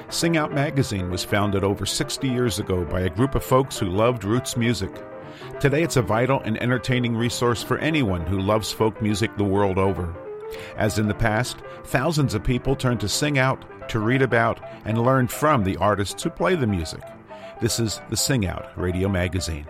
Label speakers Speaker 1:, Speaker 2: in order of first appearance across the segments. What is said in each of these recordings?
Speaker 1: Sing Out magazine was founded over 60 years ago by a group of folks who loved roots music. Today it's a vital and entertaining resource for anyone who loves folk music the world over. As in the past, thousands of people turn to Sing Out to read about and learn from the artists who play the music. This is the Sing Out Radio Magazine.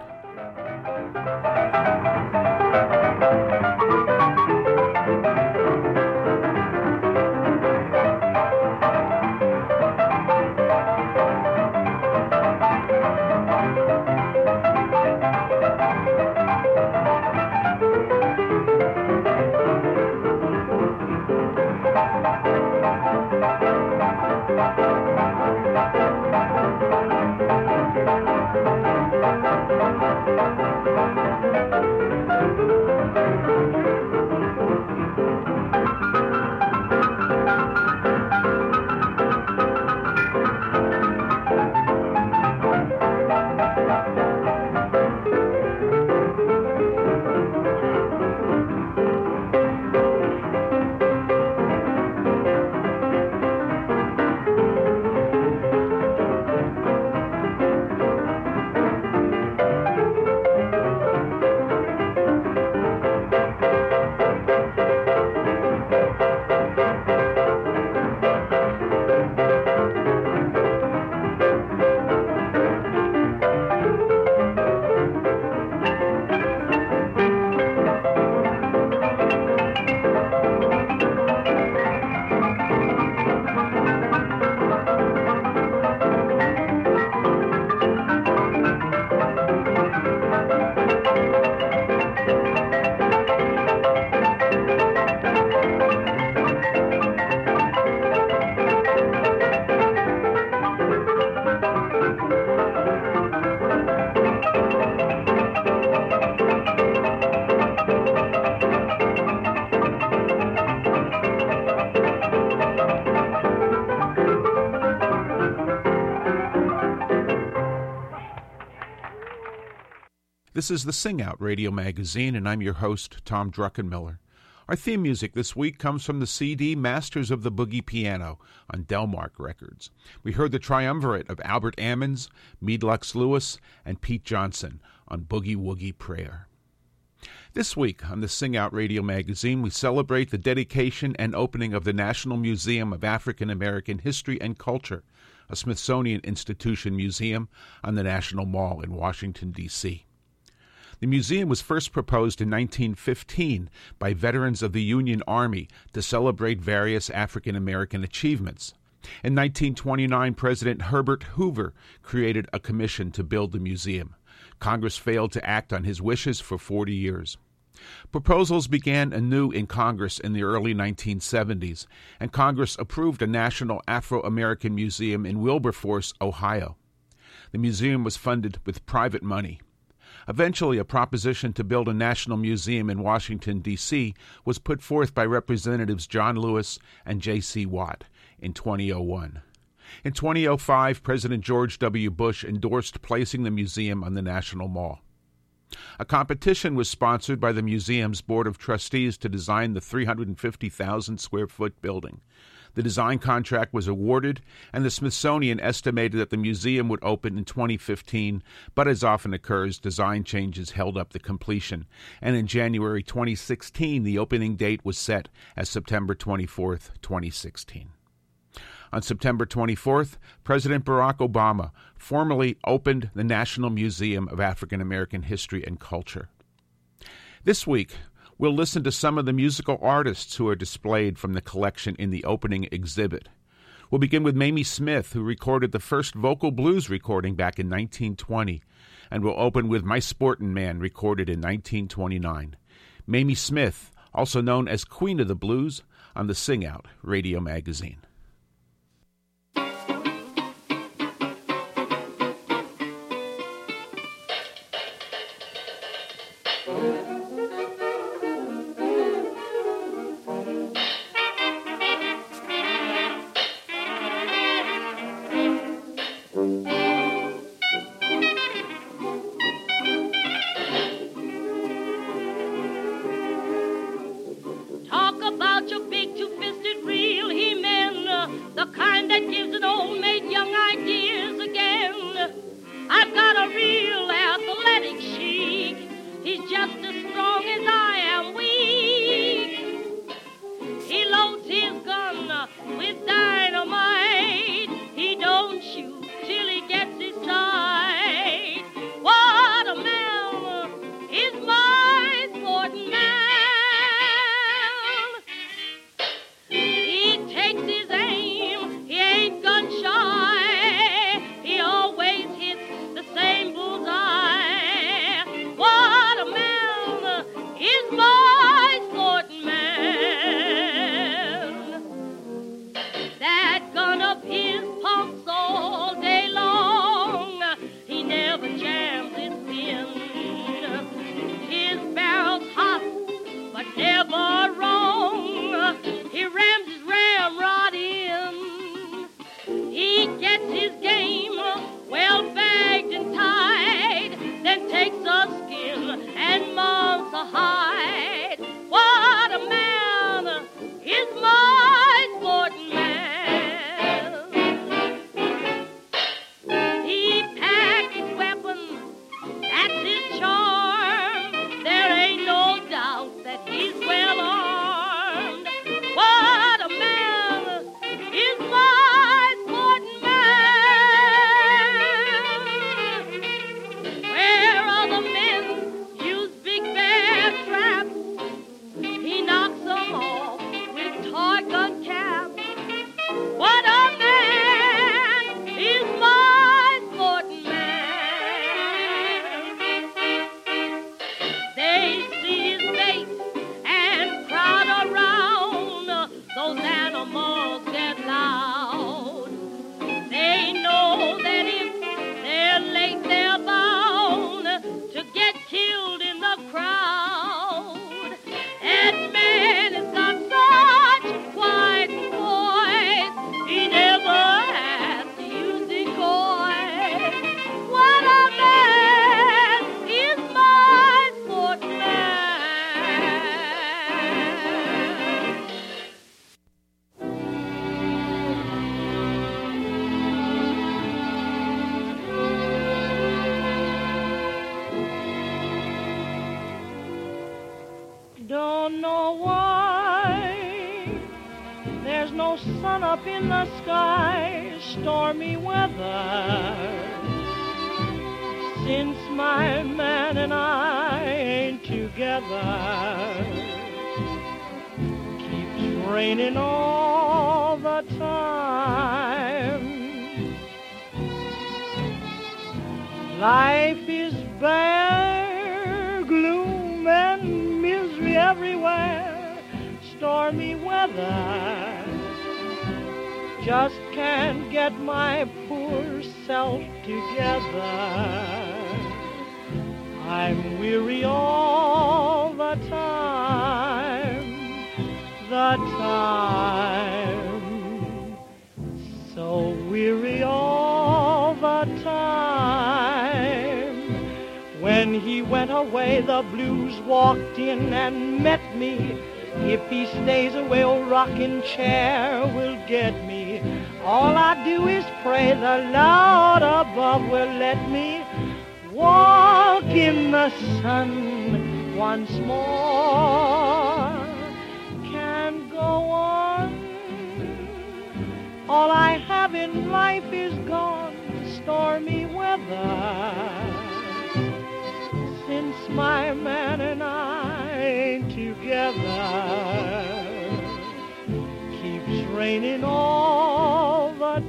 Speaker 1: This is the Sing Out Radio Magazine, and I'm your host, Tom Druckenmiller. Our theme music this week comes from the CD Masters of the Boogie Piano on Delmark Records. We heard the triumvirate of Albert Ammons, Meade Lux Lewis, and Pete Johnson on Boogie Woogie Prayer. This week on the Sing Out Radio Magazine, we celebrate the dedication and opening of the National Museum of African American History and Culture, a Smithsonian Institution museum on the National Mall in Washington, D.C. The museum was first proposed in 1915 by veterans of the Union Army to celebrate various African American achievements. In 1929, President Herbert Hoover created a commission to build the museum. Congress failed to act on his wishes for 40 years. Proposals began anew in Congress in the early 1970s, and Congress approved a National Afro-American Museum in Wilberforce, Ohio. The museum was funded with private money. Eventually, a proposition to build a national museum in Washington, D.C. was put forth by Representatives John Lewis and J.C. Watt in 2001. In 2005, President George W. Bush endorsed placing the museum on the National Mall. A competition was sponsored by the museum's Board of Trustees to design the 350,000-square-foot building. The design contract was awarded, and the Smithsonian estimated that the museum would open in 2015, but as often occurs, design changes held up the completion, and in January 2016, the opening date was set as September 24, 2016. On September 24th, President Barack Obama formally opened the National Museum of African American History and Culture. This week, we'll listen to some of the musical artists who are displayed from the collection in the opening exhibit. We'll begin with Mamie Smith, who recorded the first vocal blues recording back in 1920, and we'll open with My Sportin' Man, recorded in 1929. Mamie Smith, also known as Queen of the Blues, on the Sing Out Radio Magazine.
Speaker 2: Talk about your big two-fisted real He-Man up in the sky, stormy weather. Since my man and I ain't together, keeps raining all the time. Life is bare, gloom and misery everywhere, stormy weather. Just can't get my poor self together. I'm weary all the time, so weary all the time. When he went away, the blues walked in and met me. If he stays away, old rocking chair will get me. All I do is pray the Lord above will let me walk in the sun once more. Can't go on. All I have in life is gone, stormy weather. Since my man and I ain't together, keeps raining all the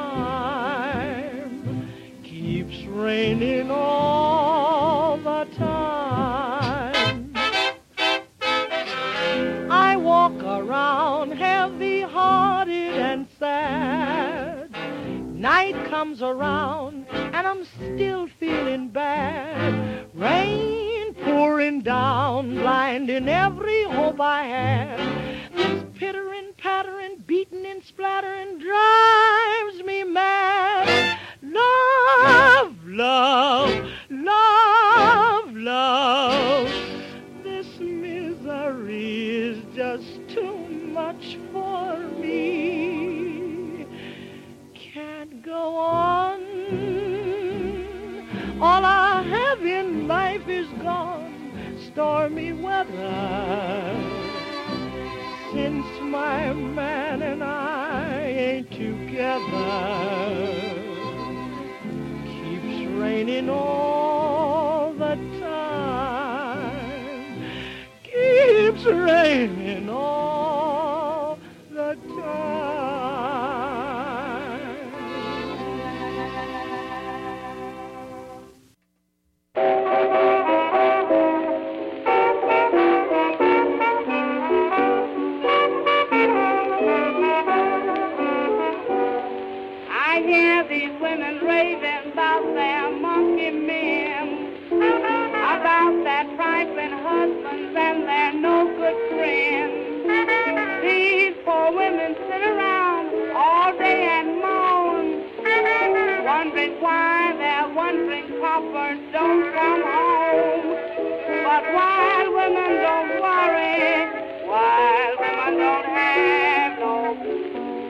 Speaker 2: time, keeps raining all the time. I walk around heavy-hearted and sad. Night comes around and I'm still feeling bad. Rain pouring down, blinding every hope I had. This pittering, pattering, beating and splattering drives me mad. Love, love, love, love. This misery is just too much for me. Can't go on. All I have in life is gone, stormy weather. Since my man and I ain't together, keeps raining all the time, keeps raining all the time.
Speaker 3: Women raving about their monkey men, about their trifling husbands and their no good friends. These poor women sit around all day and moan, wondering why their wandering coppers don't come home. But wild women don't worry, wild women don't have no blues.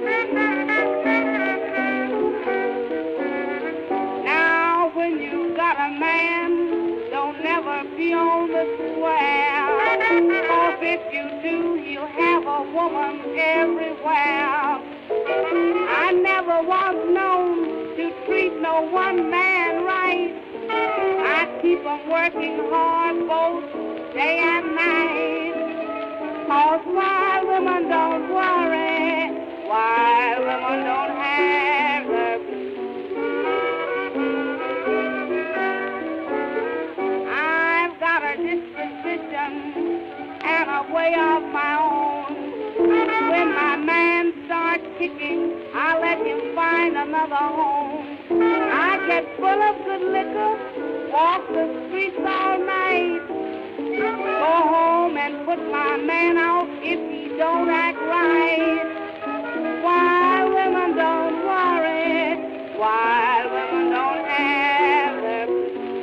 Speaker 3: When you got a man, don't never be on the square. 'Cause if you do, you have a woman everywhere. I never was known to treat no one man right. I keep 'em working hard both day and night. 'Cause wild women don't worry, wild women don't have the blues. Disposition and a way of my own. When my man starts kicking, I let him find another home. I get full of good liquor, walk the streets all night, go home and put my man out if he don't act right. Wild women don't worry, wild women don't have their blues.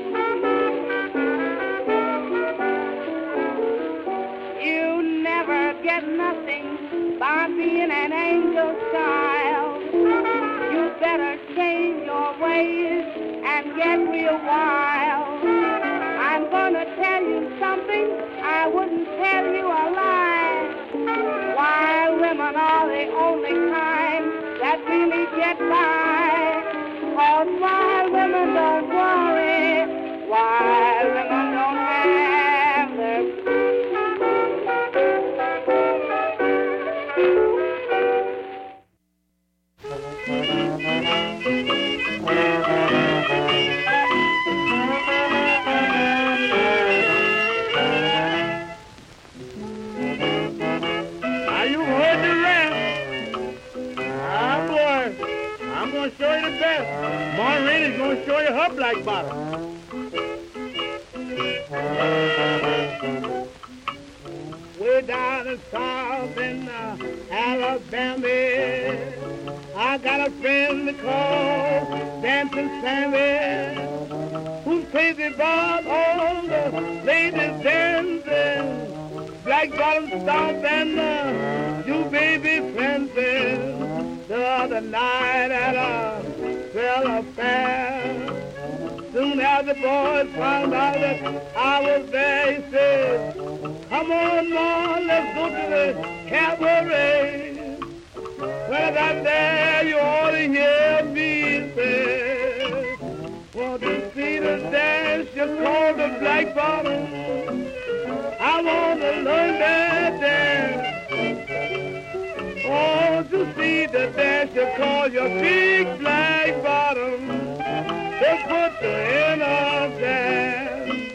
Speaker 3: Get nothing by being an angel child. You better change your ways and get real wild. I'm gonna tell you something, I wouldn't tell you a lie. Wild women are the only kind 'Cause wild women don't worry, wild women don't have their
Speaker 4: show you the best. Maureen is going to show you her black bottom. Way down in south in Alabama, I got a friend called Dancing Sammy, who's crazy about all the ladies dancing, black bottom stomp and you baby fencing. The other night at a swell affair, soon as the boys found out that I was there, he said, come on, Ma, let's go to the cabaret. When I got there, you ought to hear me say, want to see the dance you call the black bottom. I want to learn that dance. Oh, to see the dance you call your big black bottom, they put you in a dance.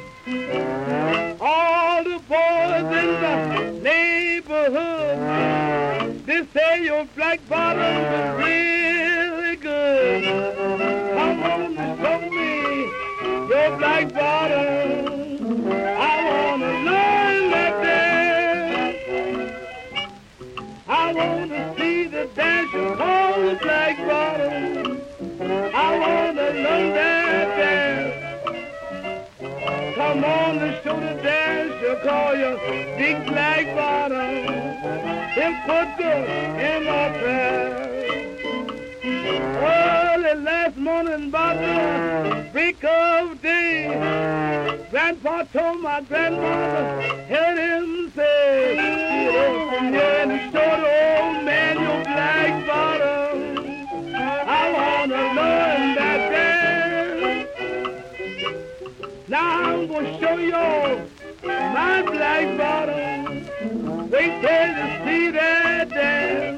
Speaker 4: All the boys in the neighborhood, they say your black bottom is really good. Come on and show me your black bottom. I want to learn that dance. I want to see the dance you call the black bottom. I want to learn that dance. Come on and show the dance you call your big black bottom. Then put good in my prayer. Early last morning about the break of day, Grandpa told my grandmother, heard him say, yeah, and show the old man your black bottom. I want to learn that dance. Now I'm going to show you my black bottom. Wait till you see that dance.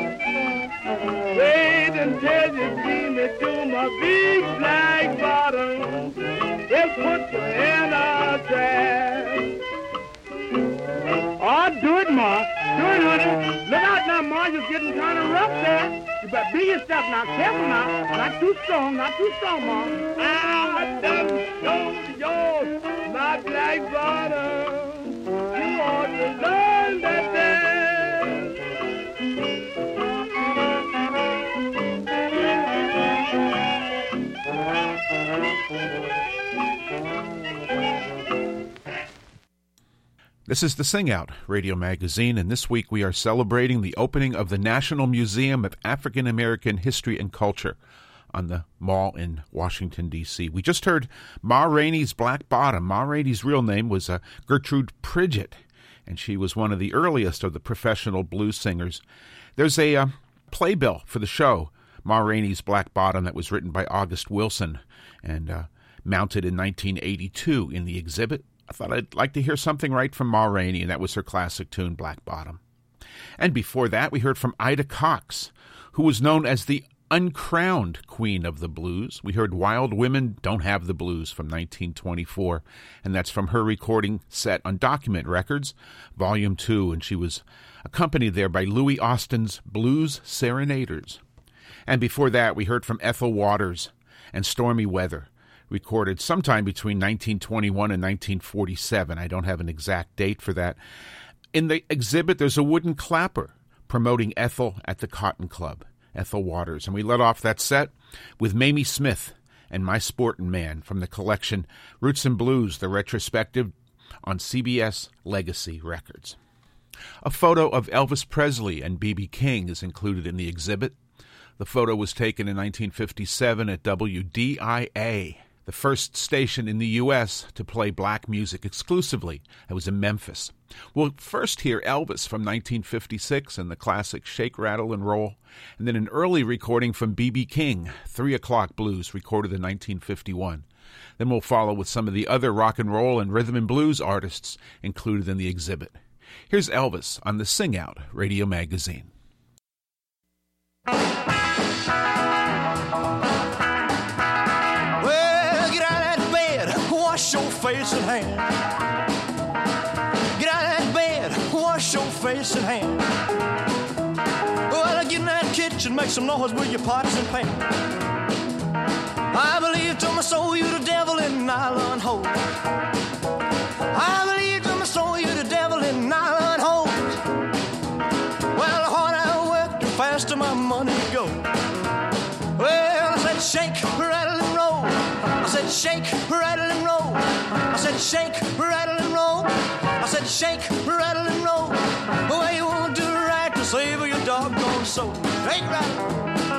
Speaker 4: Wait until you see me do my big black bottom. They'll put you in a trance. Oh, do it, Ma. Do it, honey. Look out now, Ma. You're getting kind of rough there. You better be yourself now. Careful now. Not too strong. Not too strong, Ma. I done showed you my black bottom. You ought to learn that dance.
Speaker 1: This is the Sing Out Radio Magazine, and this week we are celebrating the opening of the National Museum of African American History and Culture on the Mall in Washington, D.C. We just heard Ma Rainey's Black Bottom. Ma Rainey's real name was Gertrude Pridgett, and she was one of the earliest of the professional blues singers. There's a playbill for the show, Ma Rainey's Black Bottom, that was written by August Wilson and mounted in 1982 in the exhibit. I thought I'd like to hear something right from Ma Rainey, and that was her classic tune, Black Bottom. And before that, we heard from Ida Cox, who was known as the uncrowned queen of the blues. We heard Wild Women Don't Have the Blues from 1924, and that's from her recording set on Document Records, Volume 2, and she was accompanied there by Louis Austin's Blues Serenaders. And before that, we heard from Ethel Waters and Stormy Weather, recorded sometime between 1921 and 1947. I don't have an exact date for that. In the exhibit, there's a wooden clapper promoting Ethel at the Cotton Club, Ethel Waters. And we let off that set with Mamie Smith and My Sportin' Man from the collection Roots and Blues, the retrospective on CBS Legacy Records. A photo of Elvis Presley and B.B. King is included in the exhibit. The photo was taken in 1957 at WDIA, the first station in the U.S. to play black music exclusively. It was in Memphis. We'll first hear Elvis from 1956 and the classic Shake, Rattle, and Roll, and then an early recording from B.B. King, 3 O'Clock Blues, recorded in 1951. Then we'll follow with some of the other rock and roll and rhythm and blues artists included in the exhibit. Here's Elvis on the Sing Out Radio Magazine.
Speaker 5: Wash your face and hand. Get out of that bed, wash your face and hand. Well, get in that kitchen, make some noise with your pots and pans. I believe to my soul you the devil in nylon hose. I believe to my soul you the devil in nylon hose. Well, the harder I work, the faster my money goes. Well, I said shake, rattle, and roll. I said shake, rattle, and roll. I said shake, rattle, and roll. I said shake, rattle, and roll. Well, you won't do right to save your doggone soul. Shake, rattle.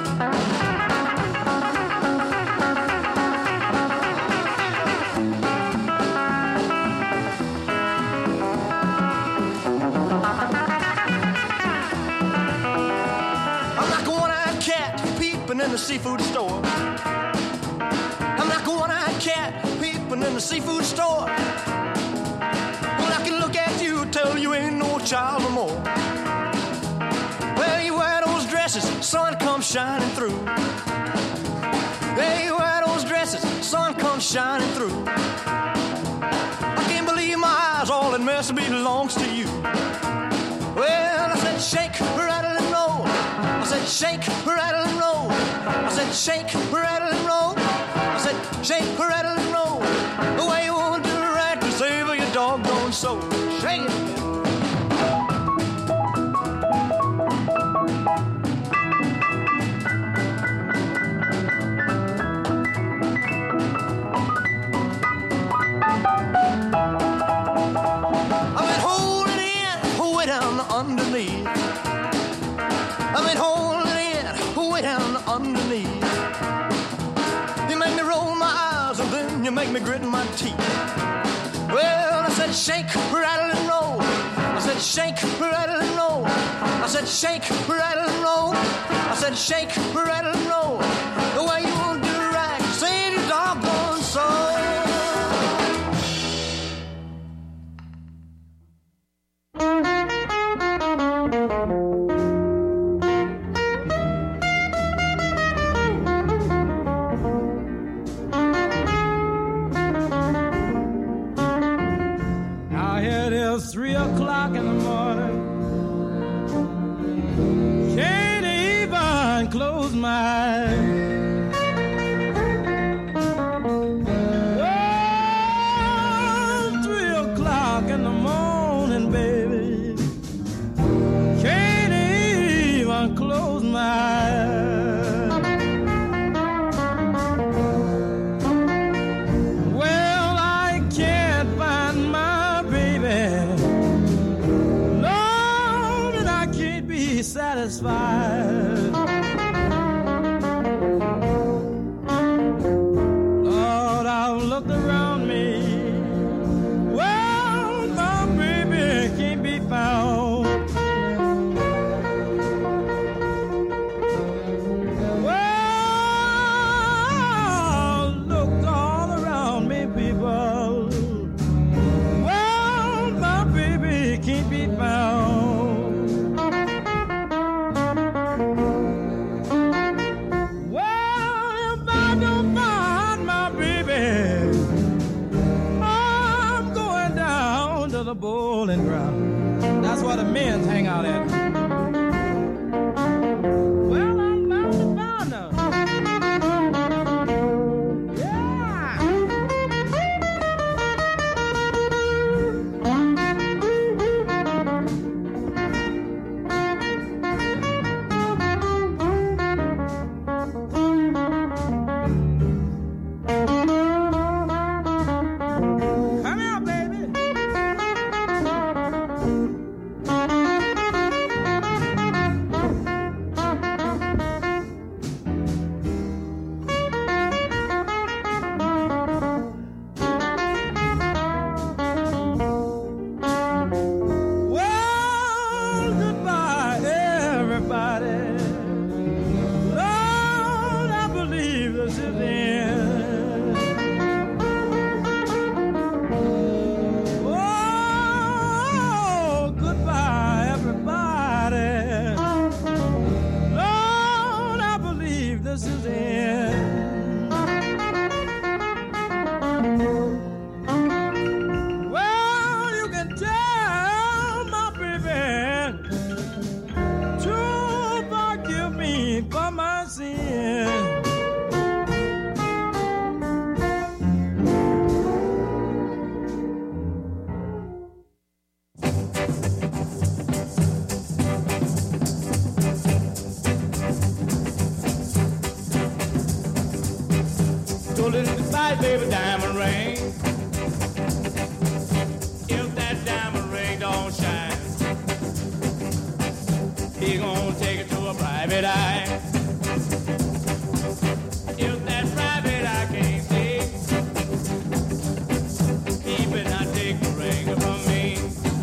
Speaker 5: I'm like a one-eyed cat peeping in the seafood store. I'm like a one-eyed cat peeping in the seafood store. Well, I can look at you, tell you ain't no child no more. Well, you wear those dresses, sun comes shining through. Yeah, you wear those dresses, sun comes shining through. I can't believe my eyes, all that mess belongs to you. Well, I said shake, rattle, and roll. I said shake, rattle, and roll. I said shake, rattle, and roll. I said shake, rattle, and roll. The way you won't do right to save your doggone soul. Shake it. I've been holding in, way down underneath. I've been holding in, way down underneath. You make me roll my eyes and then you make me grit my teeth. Well, I said shake, rattle, and roll. I said shake, rattle, and roll. I said shake, rattle, and roll. I said shake, rattle, and roll. The way you won't do right, save your doggone soul.
Speaker 2: Now it is 3 o'clock in the morning. Can't even close my eyes. Oh, 3 o'clock in the morning, baby. Can't even close my eyes. Well, I can't find my baby. Lord, and I can't be satisfied. Lord, I've looked around me. Well, my baby can't be found. Well, look all around me, people. Well, my baby can't be found. Well, if I don't find my baby, I'm going down to the bowling ground. That's where the men hang out at. Well, I'm bound to find her. Yeah. Come here, baby.
Speaker 6: pulling beside baby diamond ring. If that diamond ring don't shine, he gonna take it to a private eye. If that private eye can't see, he better not take the ring from me.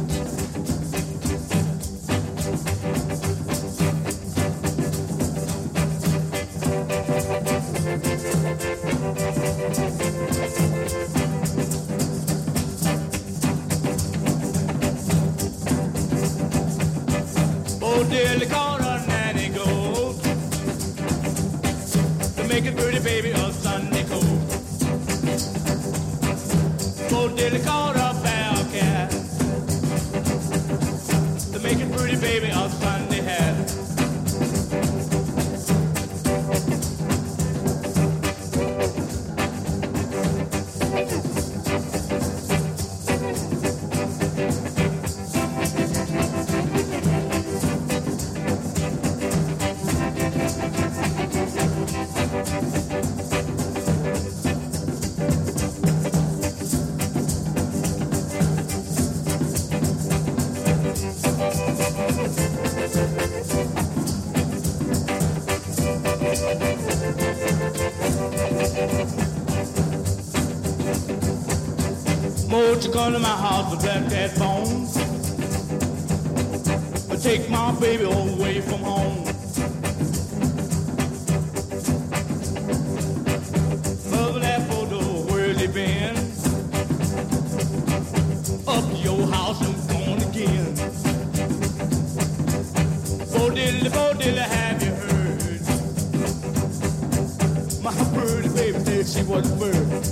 Speaker 6: Oh, dearly call her nanny gold to make it pretty baby a Sunday coat. Oh, dearly call her bell cat to make it pretty baby a Sunday hat. Won't you come to my house with black cat bones? Take my baby away from home. Mother, that photo, where's he been? Up to your house and gone again. Bo diddly, have you heard? My pretty baby said she was a bird.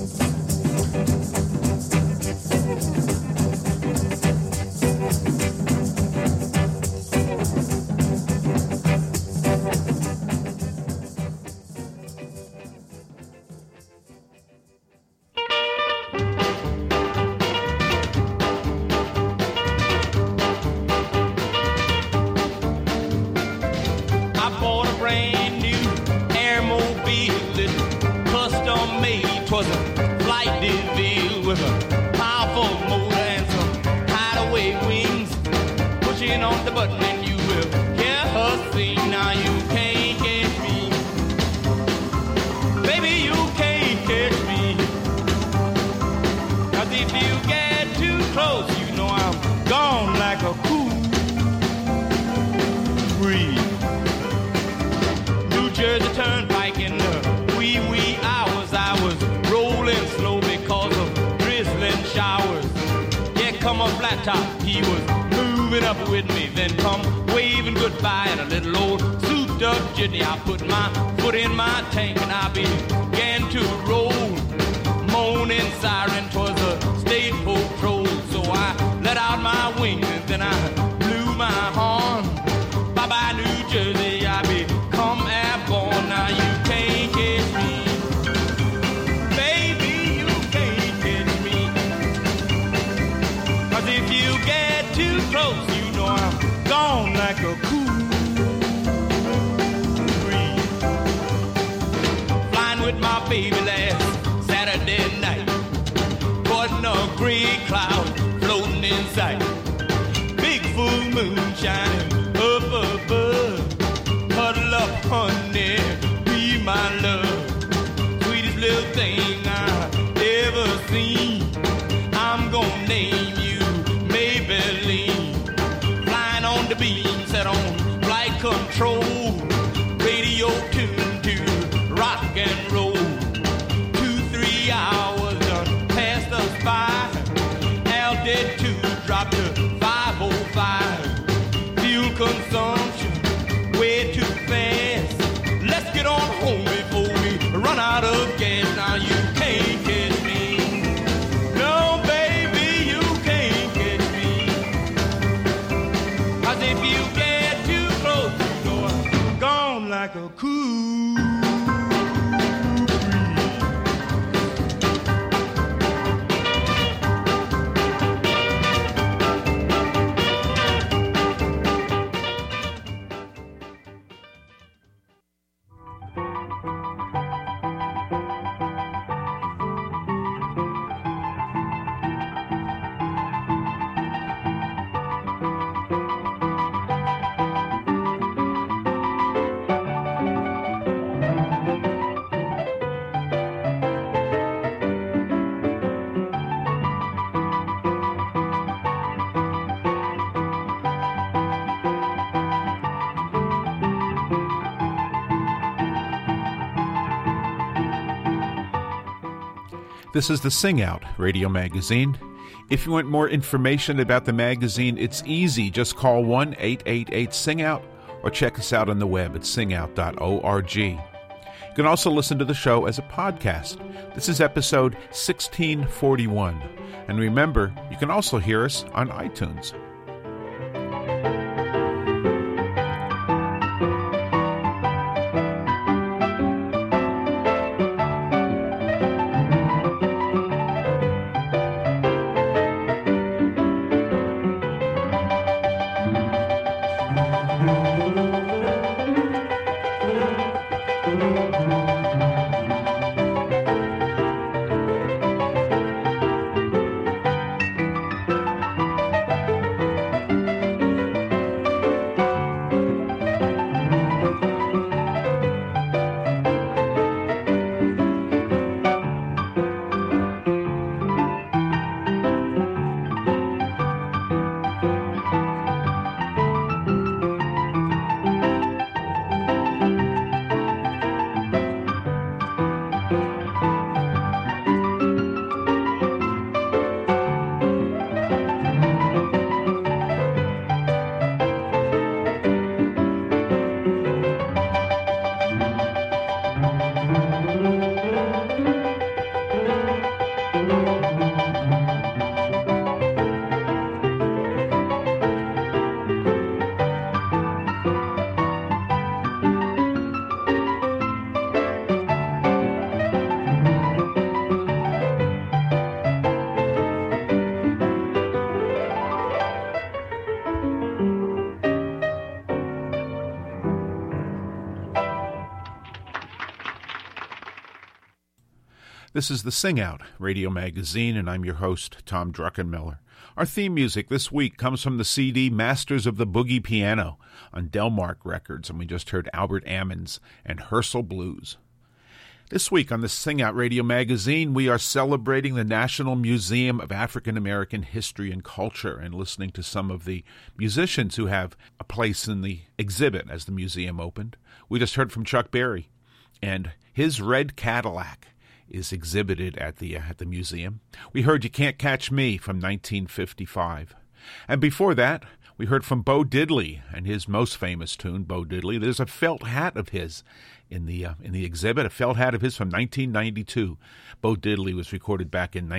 Speaker 6: He was moving up with me, then come waving goodbye in a little old souped up jitney. I put my foot in my tank and I began to roll. Moaning siren, 'twas a state patrol. So I let out my wings and then I blew my horn. Bye-bye New Jersey, I become airborne. Now you can't catch me. Baby, you can't catch me. 'Cause if you get too close, you know I'm gone like a cool breeze. Flying with my baby last Saturday night, caught in a gray cloud floating in sight. Big full moon shining up above. Huddle up, honey, be my love. Sweetest little thing I've ever seen. I'm gonna name you Maybelline. Flying on the beam, set on flight control. Radio tuned to rock and roll. 2-3 hours done past us by. Altitude dropped to 505. Fuel consumption way too fast. Let's get on home before we run out of gas. Now you can't catch me. No, baby, you can't catch me. 'Cause if you get too close, you know I'm gone like a cool.
Speaker 1: This is the Sing Out radio magazine. If you want more information about the magazine, it's easy. Just call 1-888-SING-OUT or check us out on the web at singout.org. You can also listen to the show as a podcast. This is episode 1641. And remember, you can also hear us on iTunes. This is the Sing Out radio magazine, and I'm your host, Tom Druckenmiller. Our theme music this week comes from the CD Masters of the Boogie Piano on Delmark Records, and we just heard Albert Ammons and Herschel Blues. This week on the Sing Out radio magazine, we are celebrating the National Museum of African American History and Culture and listening to some of the musicians who have a place in the exhibit as the museum opened. We just heard from Chuck Berry, and his Red Cadillac is exhibited at the museum. We heard You Can't Catch Me from 1955. And before that, we heard from Bo Diddley and his most famous tune, Bo Diddley. There's a felt hat of his in the exhibit, a felt hat of his from 1992. Bo Diddley was recorded back in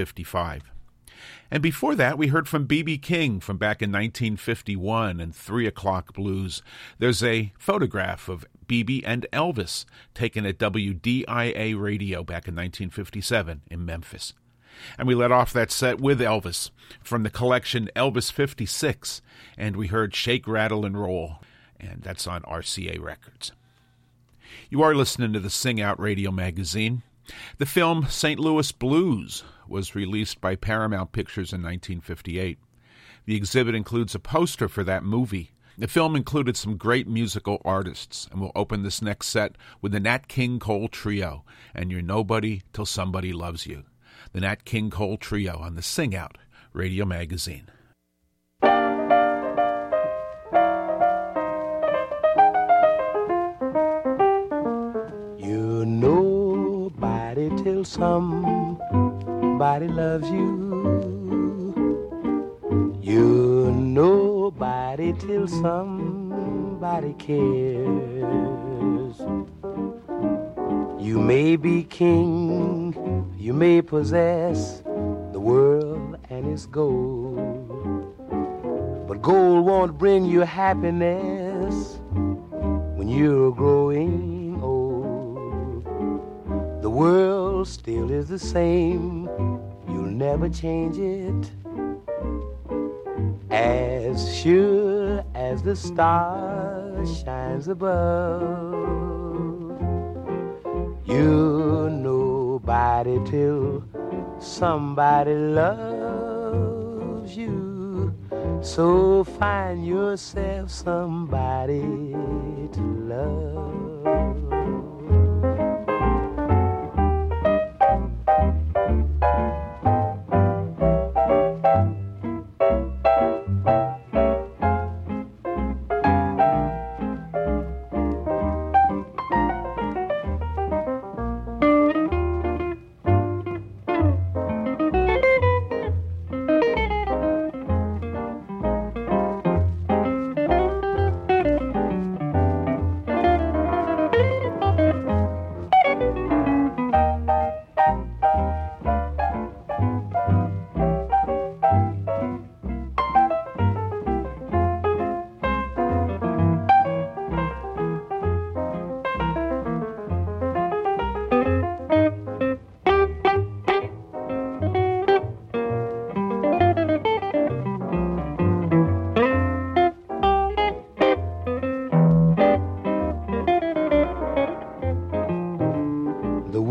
Speaker 1: 1955. And before that, we heard from B.B. King from back in 1951 and 3 O'Clock Blues. There's a photograph of B.B. and Elvis taken at WDIA Radio back in 1957 in Memphis. And we let off that set with Elvis from the collection Elvis 56, and we heard Shake, Rattle, and Roll, and that's on RCA Records. You are listening to the Sing Out radio magazine. The film St. Louis Blues was released by Paramount Pictures in 1958. The exhibit includes a poster for that movie. The film included some great musical artists, and we'll open this next set with the Nat King Cole Trio and You're Nobody Till Somebody Loves You. The Nat King Cole Trio on the Sing Out radio magazine.
Speaker 7: You're nobody till somebody loves you. You're nobody till somebody cares. You may be king, you may possess the world and its gold, but gold won't bring you happiness when you're growing old. The world still is the same, you'll never change it. As sure as the star shines above, you're nobody till somebody loves you. So find yourself somebody to love.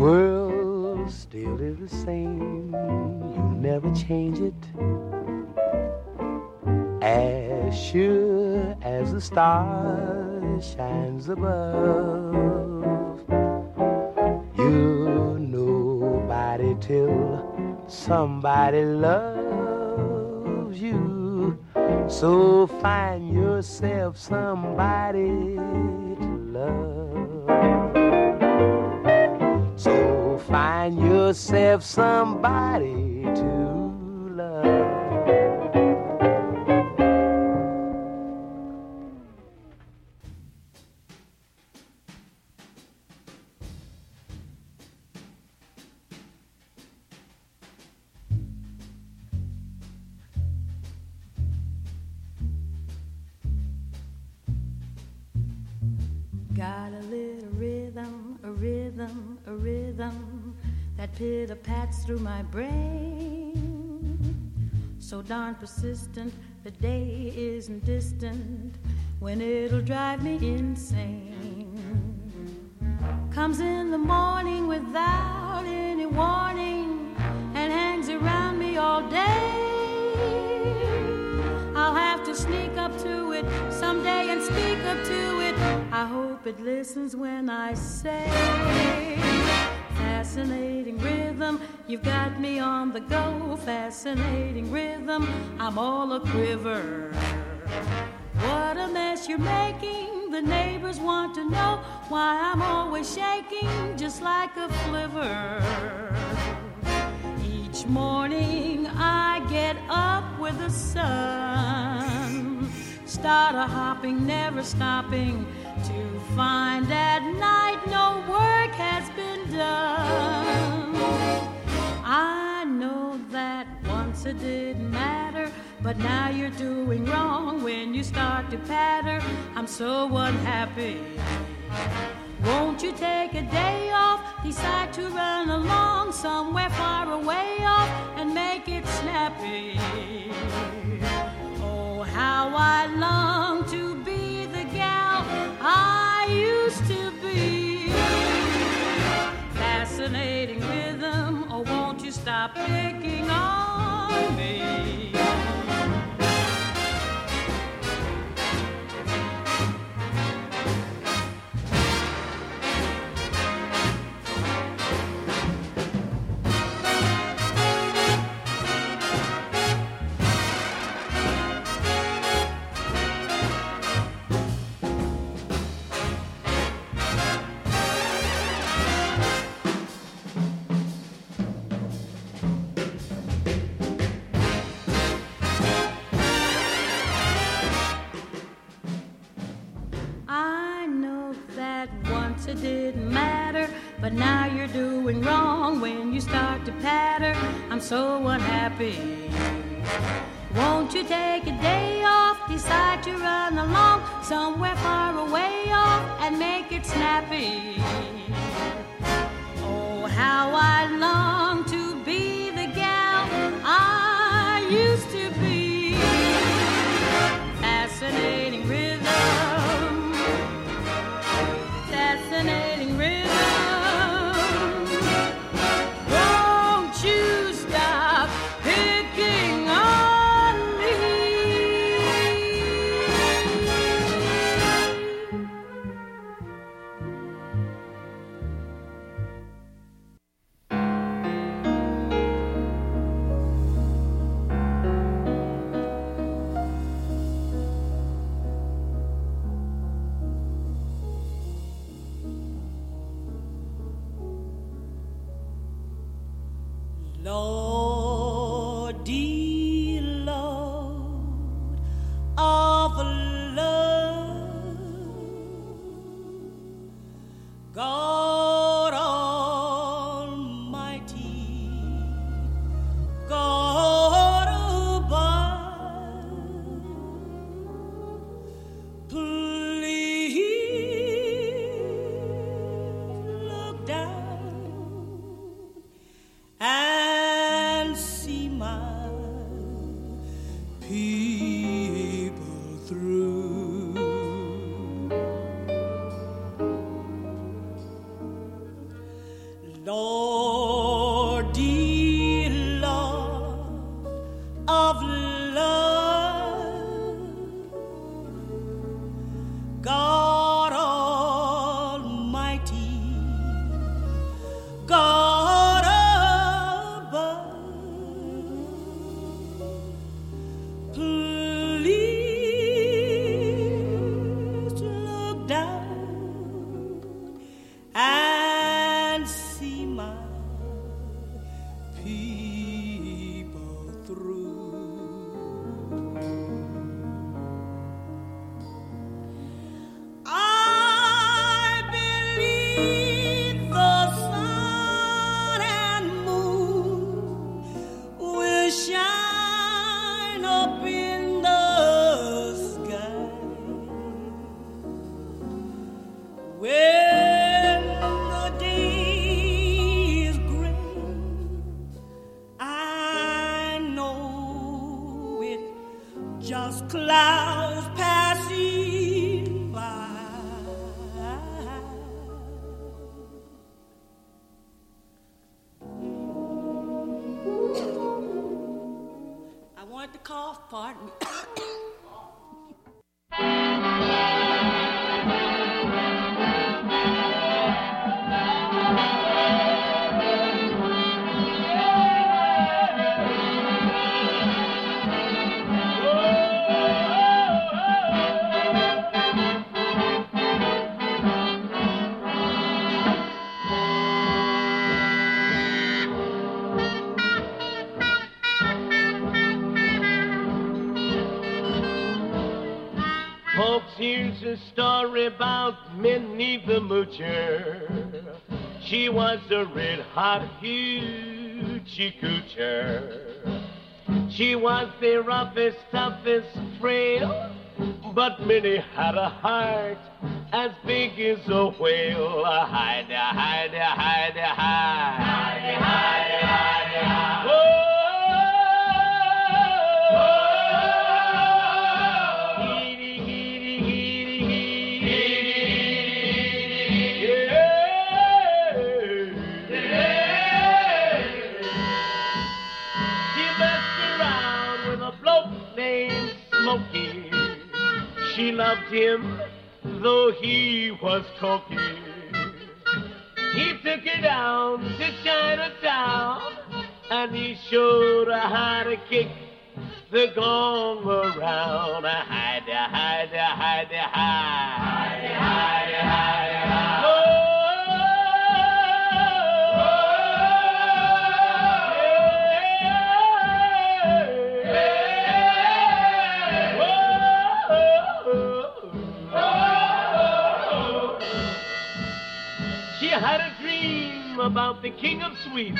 Speaker 7: world still is the same. You never change it. As sure as the star shines above, you're nobody till somebody loves you. So find yourself somebody to love. So find yourself somebody to love.
Speaker 8: Got a little rhythm, a rhythm, a rhythm that pitter-pats through my brain. So darn persistent, the day isn't distant when it'll drive me insane. Comes in the morning without any warning and hangs around me all day. I'll have to sneak up to it someday and speak up to it. I hope it listens when I say, fascinating rhythm, you've got me on the go. Fascinating rhythm, I'm all a quiver. What a mess you're making. The neighbors want to know why I'm always shaking just like a flivver. Each morning I get up with the sun, start a hopping, never stopping, to find at night no work has been done. I know that once it didn't matter, but now you're doing wrong when you start to patter. I'm so unhappy. Won't you take a day off, decide to run along somewhere far away off and make it snappy? Oh, how I long to be the gal I used to be. Fascinating rhythm, oh, won't you stop picking on me? It didn't matter, but now you're doing wrong when you start to patter. I'm so unhappy. Won't you take a day off, decide to run along somewhere far away off and make it snappy? Oh, how I long to be the gal I used to be. Fascinating rhythm, fascinating rhythm. Won't you stop picking on me? Lordy, Lord of love, God Almighty, God above, please look down and Lord, dear Lord of love, God Almighty, God above, please look down and see my people through. I believe the sun and moon will shine up in the sky when the day is gray. I know it just clouds passing by. I wanted to cough, pardon me.
Speaker 9: Folks, here's a story about Minnie the Moocher. She was a red-hot hoochie coocher. She was the roughest, toughest frail, but Minnie had a heart as big as a whale. Hide, hide, hide, hide. Hide, hide, hide, hide. She loved him, though he was cocky. He took her down to Chinatown, and he showed her how to kick the gong around. Hide, hide, hide, hide. Hide, hide, hide, hide. Oh, had a dream about the King of Sweden.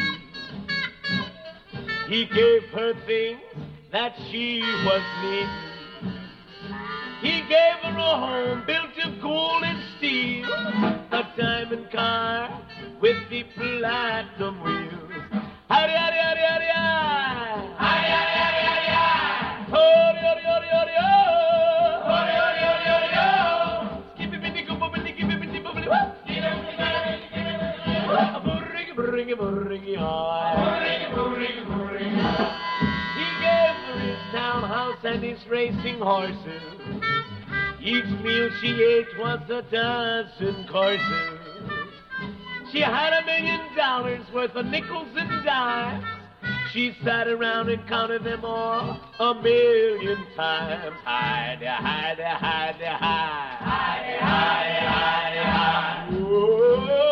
Speaker 9: He gave her things that she was needing. He gave her a home built of gold and steel, a diamond car with the platinum wheels. Howdy, howdy, howdy, howdy, howdy. Howdy, howdy, howdy, howdy, howdy. Howdy, howdy, howdy, howdy, howdy. Howdy, howdy, howdy, howdy, howdy. Skip it, bindy, go, bindy, give it, bindy, bubbly, what? Bring it, he gave her his townhouse and his racing horses. Each meal she ate was a dozen courses. She had $1 million worth of nickels and dimes. She sat around and counted them all 1,000,000 times. Hide, hide, hide, hide. Hide, hide, hide, hide. Whoa.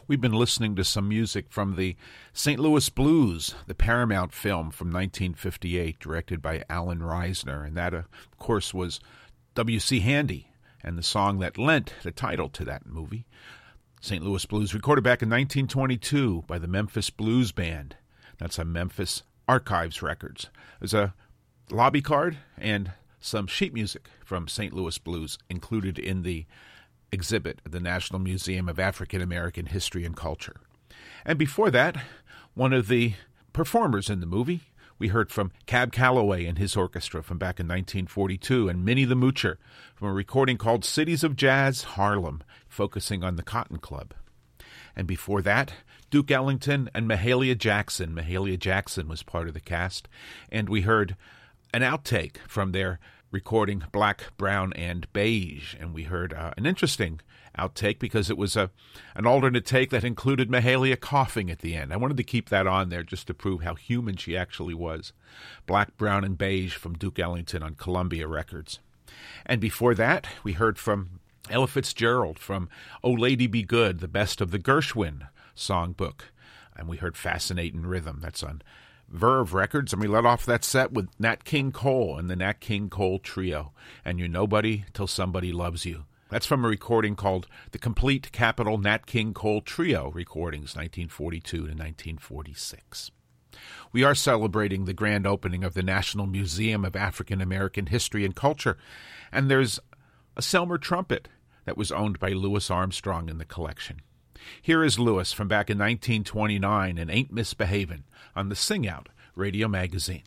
Speaker 1: We've been listening to some music from the St. Louis Blues, the Paramount film from 1958, directed by Alan Reisner, and that, of course, was W.C. Handy, and the song that lent the title to that movie. St. Louis Blues, recorded back in 1922 by the Memphis Blues Band. That's on Memphis Archives Records. There's a lobby card and some sheet music from St. Louis Blues included in the exhibit at the National Museum of African American History and Culture. And before that, one of the performers in the movie, we heard from Cab Calloway and his orchestra from back in 1942, and Minnie the Moocher from a recording called Cities of Jazz, Harlem, focusing on the Cotton Club. And before that, Duke Ellington and Mahalia Jackson. Mahalia Jackson was part of the cast, and we heard an outtake from their recording Black, Brown, and Beige. And we heard an interesting outtake because it was an alternate take that included Mahalia coughing at the end. I wanted to keep that on there just to prove how human she actually was. Black, Brown, and Beige from Duke Ellington on Columbia Records. And before that, we heard from Ella Fitzgerald from Oh Lady Be Good, the best of the Gershwin songbook. And we heard Fascinating Rhythm. That's on Verve Records, and we let off that set with Nat King Cole and the Nat King Cole Trio, and You're Nobody Till Somebody Loves You. That's from a recording called The Complete Capitol Nat King Cole Trio Recordings, 1942 to 1946. We are celebrating the grand opening of the National Museum of African American History and Culture, and there's a Selmer trumpet that was owned by Louis Armstrong in the collection. Here is Louis from back in 1929 and Ain't Misbehavin' on the Sing Out Radio Magazine.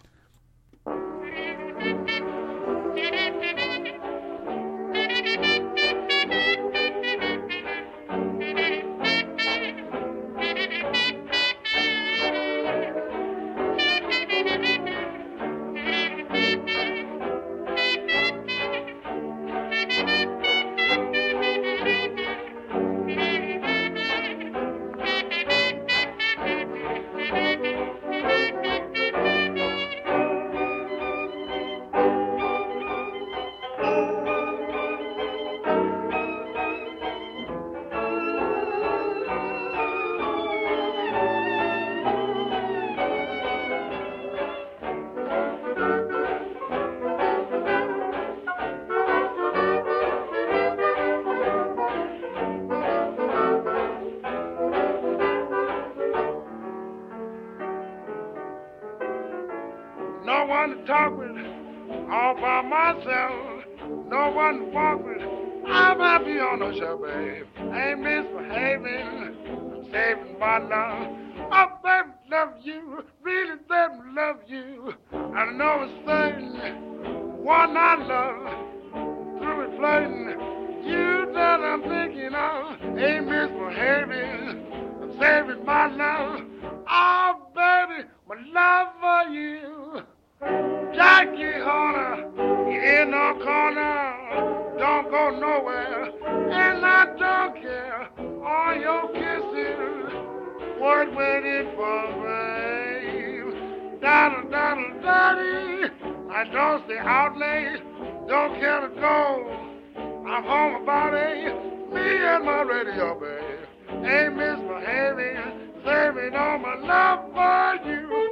Speaker 4: Talk with all by myself, no one to walk with. I'm happy on no show, babe. I ain't misbehaving, I'm saving my love. Oh, baby, love you, really, baby, love you. I know it's certain, one I love, through it flirting. You that I'm thinking of, ain't misbehaving, I'm saving my love. Oh, baby, my love for you. Jackie Horner, you in no corner, don't go nowhere, and I don't care. All your kisses, worth waiting for, babe. Daddle, daddle, daddy, I don't stay out late, don't care to go. I'm home about 8, me and my radio, babe. Ain't misbehaving, saving all my love for you.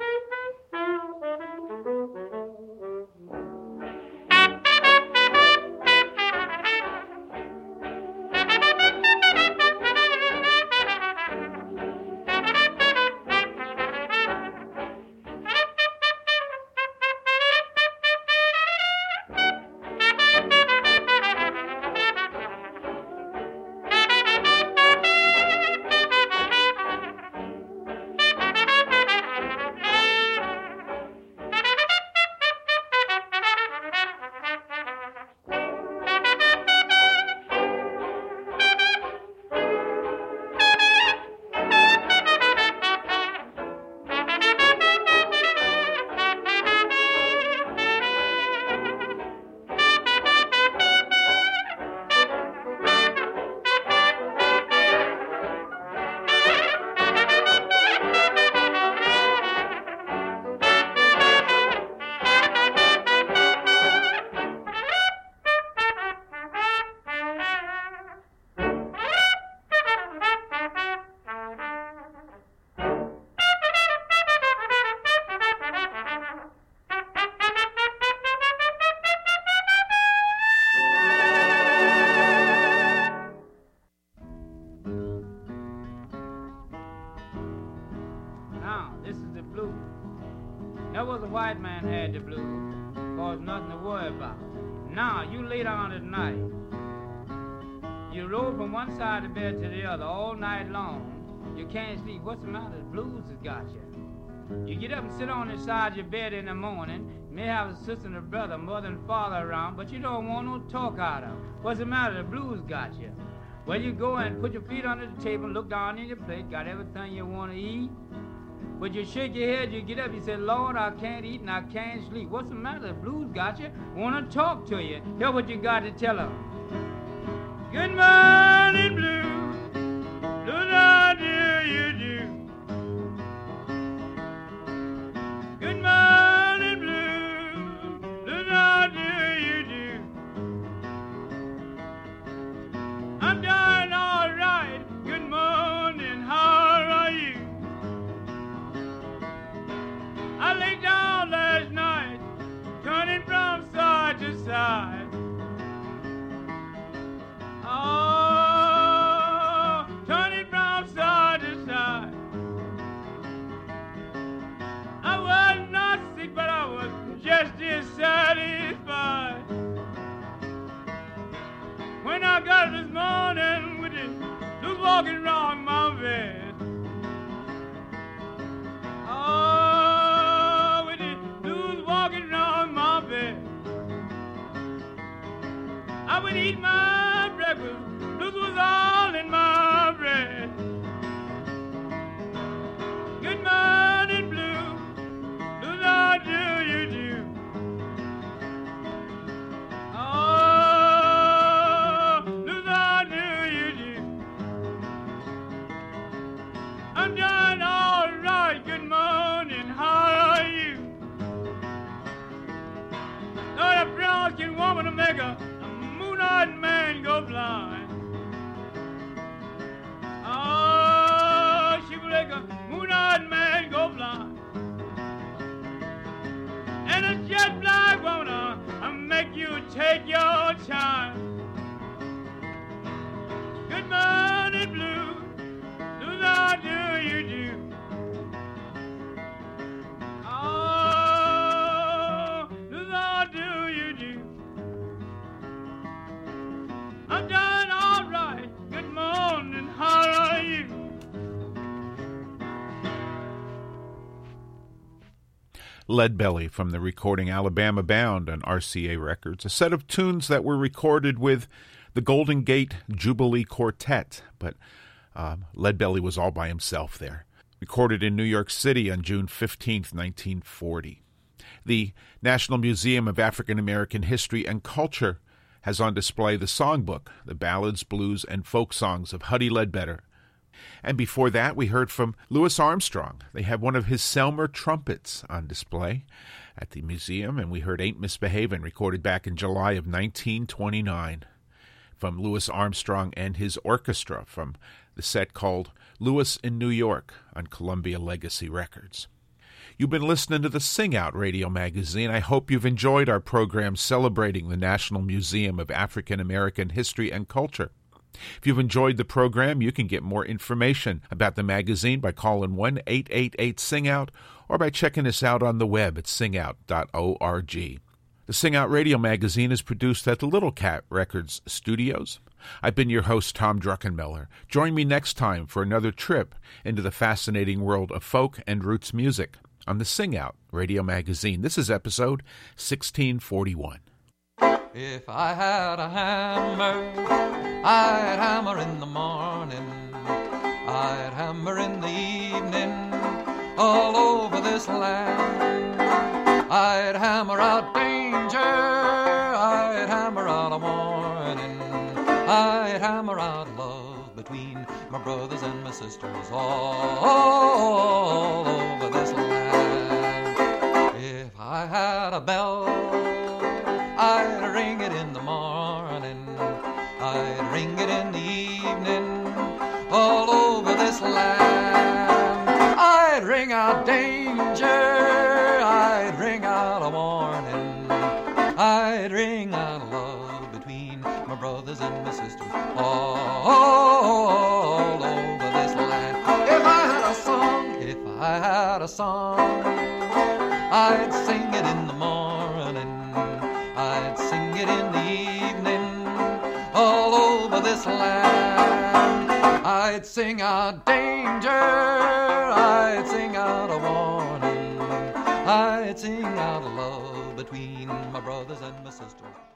Speaker 10: the blues, cause nothing to worry about. Now, you lay down at night. You roll from one side of the bed to the other all night long. You can't sleep. What's the matter? The blues has got you. You get up and sit on the side of your bed in the morning. You may have a sister and a brother, mother and father around, but you don't want no talk out of them. What's the matter? The blues got you. Well, you go and put your feet under the table, look down in your plate, got everything you want to eat. But you shake your head, you get up, you say, Lord, I can't eat and I can't sleep. What's the matter? The blues got you. Want to talk to you. Hear what you got to tell them. Good morning, blues. Blues, how do you do? Good morning, blues. Blues, how do you do? I'm doing all right. Good morning, how are you? I lay down last night, turning from side to side. Oh, turning from side to side. I was not sick, but I was just dissatisfied. When I got up this morning with it, just walking around my bed. Oh, with it, just walking around my bed. I would eat my breakfast, this was all in my bread. Good morning, blue, this how do you do? Oh, this how do you do? I'm doing all right, good morning, how are you? Not a brown-skinned woman to make a moon-eyed man go blind. Oh, she will make a moon-eyed man go blind. And a jet black woman make you take your time. Good morning, blue. This how do you do? Oh, this how do you do? I'm doing all right. Good morning, how are you?
Speaker 1: Leadbelly from the recording Alabama Bound on RCA Records, a set of tunes that were recorded with the Golden Gate Jubilee Quartet, but Leadbelly was all by himself there. Recorded in New York City on June 15th, 1940. The National Museum of African American History and Culture has on display the songbook, the ballads, blues, and folk songs of Huddie Ledbetter. And before that, we heard from Louis Armstrong. They have one of his Selmer trumpets on display at the museum, and we heard Ain't Misbehavin', recorded back in July of 1929 from Louis Armstrong and his orchestra from the set called Louis in New York on Columbia Legacy Records. You've been listening to the Sing Out radio magazine. I hope you've enjoyed our program celebrating the National Museum of African American History and Culture. If you've enjoyed the program, you can get more information about the magazine by calling 1-888-SING-OUT or by checking us out on the web at singout.org. The Sing Out radio magazine is produced at the Little Cat Records studios. I've been your host, Tom Druckenmiller. Join me next time for another trip into the fascinating world of folk and roots music on the Sing Out radio magazine. This is episode 1641.
Speaker 11: If I had a hammer, I'd hammer in the morning, I'd hammer in the evening, all over this land. I'd hammer out danger, I'd hammer out a warning, I'd hammer out love between my brothers and my sisters, all over this land. If I had a bell, I'd ring it in the morning, I'd ring it in the evening, all over this land. I'd ring out danger, I'd ring out a warning, I'd ring out love between my brothers and my sisters, all over this land. If I had a song, I'd sing it in the morning, sing it in the evening all over this land. I'd sing out danger, I'd sing out a warning, I'd sing out a love between my brothers and my sisters.